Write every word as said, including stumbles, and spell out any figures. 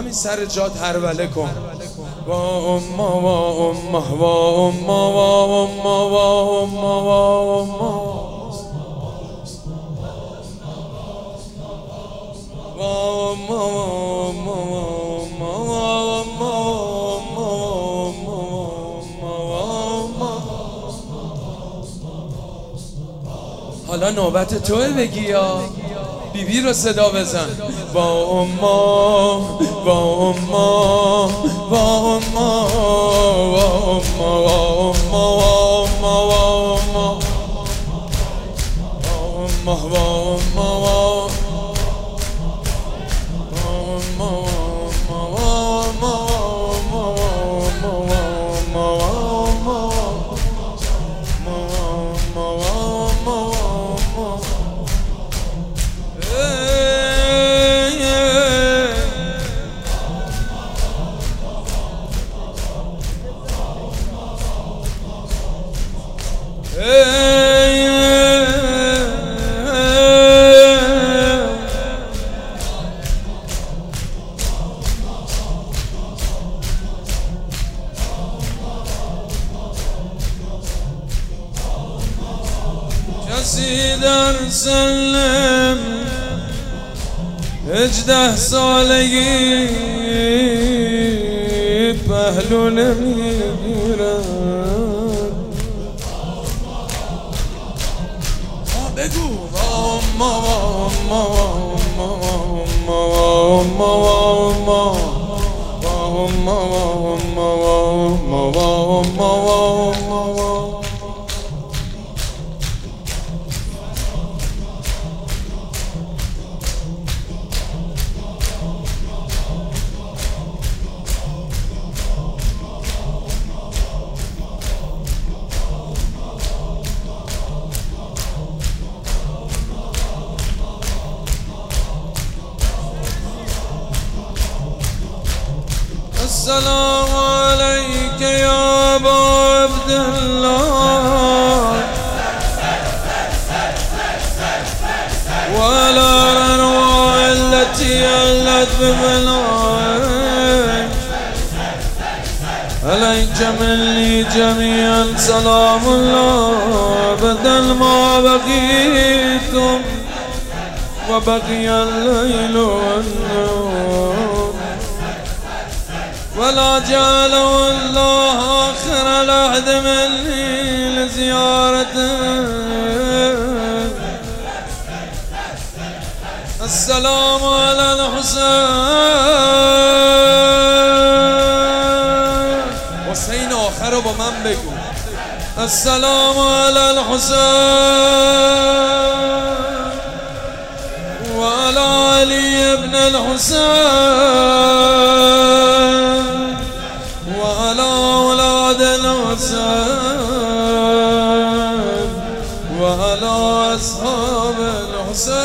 همین سر جات هروله کن. وا اما وا اما وا اما وا اما وا اما وا اما حالا نوبت توه بگی یا بیبی رو صدا بزن. با اما با اما با اما با اما با اما با اما با اما کسی در سلم هجده سالگی پهلو نمیگیرد. بگو ما ما السلام عليك يا أبا عبد الله وعلى الأرواح التي علت ببلائك عليك مني جميعا سلام الله بدل ما بقيتم وبقي الليل والنور ولا جعله الله آخر العهد مني لزيارته. السلام على الحسين حسين آخر با من بگو. السلام على الحسين وعلى علي بن الحسين وعلى أولاد الحسين وعلى أصحاب الحسين.